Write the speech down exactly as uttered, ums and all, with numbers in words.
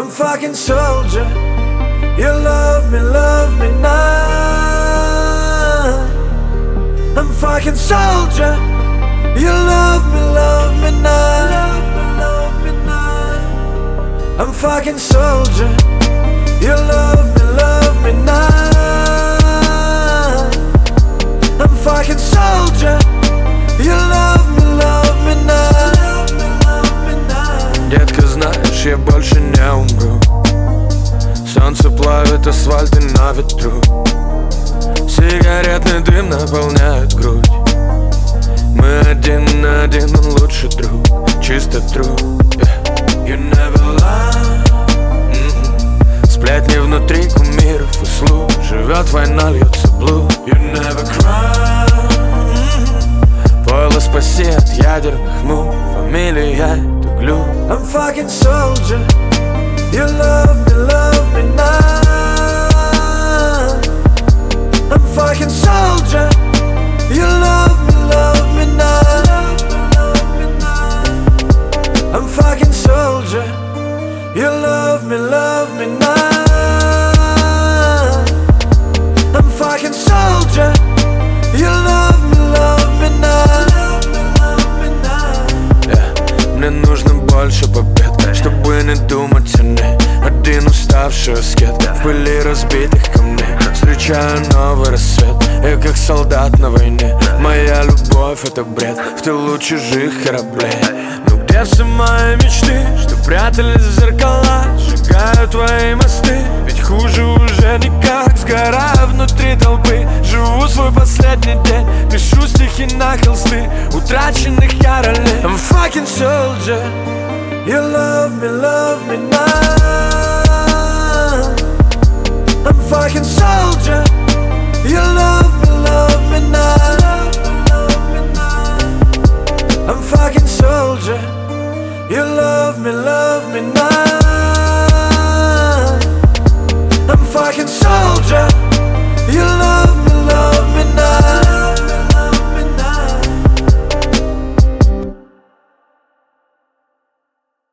I'm fucking soldier. You love me, love me now. I'm fucking soldier. You love me, love me now. Love me, love me now. I'm fucking soldier. You love me, love me now. I'm fucking soldier. You love me, love me now. Love me, love me now. Детка, знаешь, я больше не умру. Солнце плавит асфальт и на ветру. Сигаретный дым наполняет грудь. Мы один на один, он лучший друг. Чисто true, yeah. You never lie. mm-hmm. Сплетни внутри кумиров и слуг. Живет война, льется блуд. You never cry. mm-hmm. Пойло спаси от ядерных мук. Фамилия это глю. I'm fucking soldier. You love me, love me now. I'm fucking soldier. You love me, love me now. Love me, love me now. I'm fucking soldier. You love me, love me now. I'm fucking soldier. You love me, love me now. Love me, love me now. Yeah. Мне нужно больше побед, чтобы не думать о ней. Один уставший аскет в пыли разбитых камней. Встречаю новый рассвет, я как солдат на войне. Моя любовь это бред в тылу чужих кораблей. Ну где все мои мечты, что прятались в зеркала? Сжигаю твои мосты, ведь хуже уже никак. Сгораю внутри толпы, живу свой последний день. Пишу стихи на холсты утраченных я ролей. I'm fucking soldier. You love me, love me now.